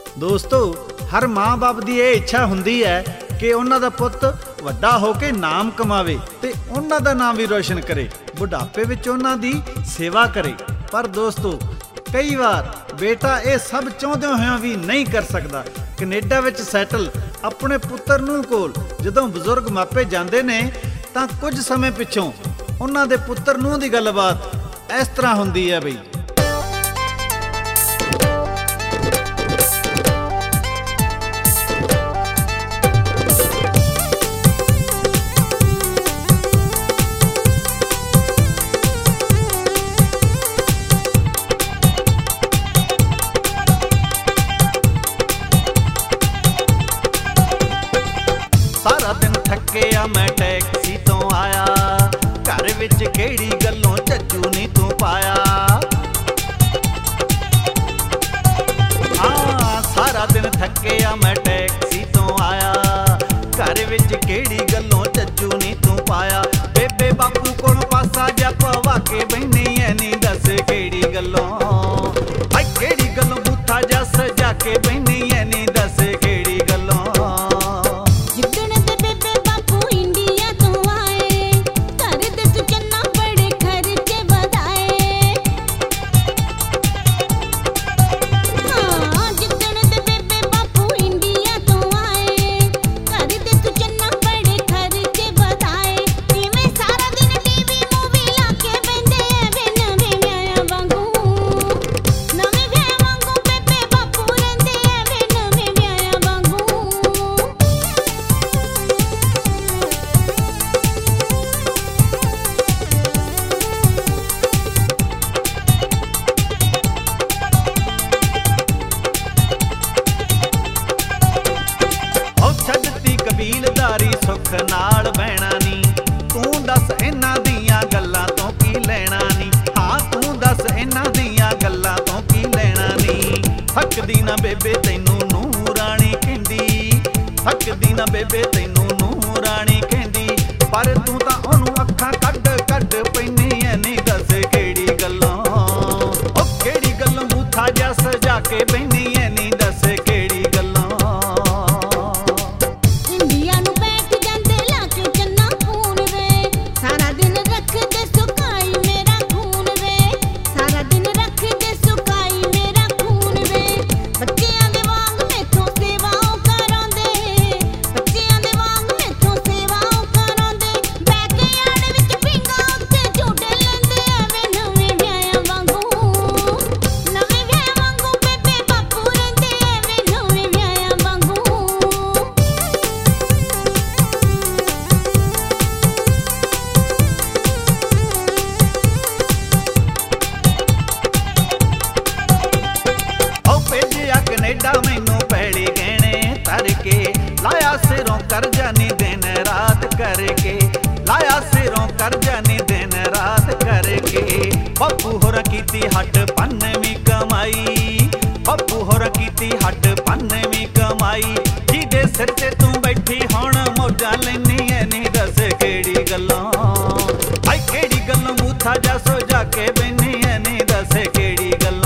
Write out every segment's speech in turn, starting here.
दोस्तों हर माँ बाप की यह इच्छा हुंदी है कि उन्हां दा पुੱਤ ਵੱਡਾ हो के नाम कमावे ते उन्हां दा नाम भी रोशन करे, बुढ़ापे विच उन्हां दी सेवा करे। पर दोस्तों कई बार बेटा ये सब चाहते होया भी नहीं कर सकता। कनेडा विच सैटल अपने पुत्र नूं कोल जदों बजुर्ग मापे जांदे ने तां कुछ समय पिछों उन्हां दे पुत्र नूं दी गलबात इस तरह हुंदी है बई। सारा दिन थके आ मैं टैक्सी तो आया, घर विच केड़ी गल्लों झज्जू नहीं तू पाया। हाँ सारा दिन थके आ मैं टैक्सी तो आया, घर विच केड़ी गल्लों झज्जू नहीं तू पाया। बेबे बापू कोल पासा जा पवा के बहनी है नी दस केड़ी गल्लों, हाय केड़ी गल्लों बूथा जा सजा के बहनी है नी दस केड़ी गल्लों। कबीलदारी सुख नाल बहना नी, तू दस इन्हां दियां गल्लां तो की लेना नी। हाँ तू दस इन्हां दियां गल्लां तो की लेना नी। थकदी ना बेबे तैनू नूरानी कहंदी, थकदी ना बेबे तैनू नूरानी कहंदी, पर तू तां ओनू अखां कड्ड कड्ड पैनी ऐ नी दस केड़ी गल्लों, ओ केड़ी गल्लों बूथा जा सजा के बैनी ऐ नी दस केड़ी गल्लों। कनेडा मैनू पैड़ी गहने तर के लाया सिरों करजा नी दिन रात करके, लाया सिरों करजा नी दिन रात करके। बब्बू होर कीती हट पन्नवीं कमाई, बब्बू होर कीती हट पन्नवीं कमाई। जिहदे सिर ते तू बैठी हुण मौजां लैनी ऐ नी दस केड़ी गल्लों, हाय केड़ी गल्लों बूथा जा सो जाके बैनी ऐ नी दस केड़ी गल्लों।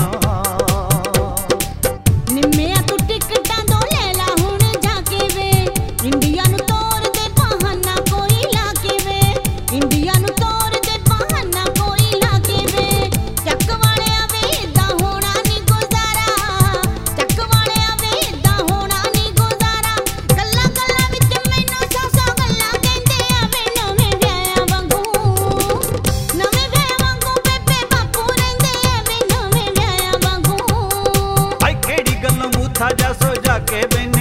जा सो जाके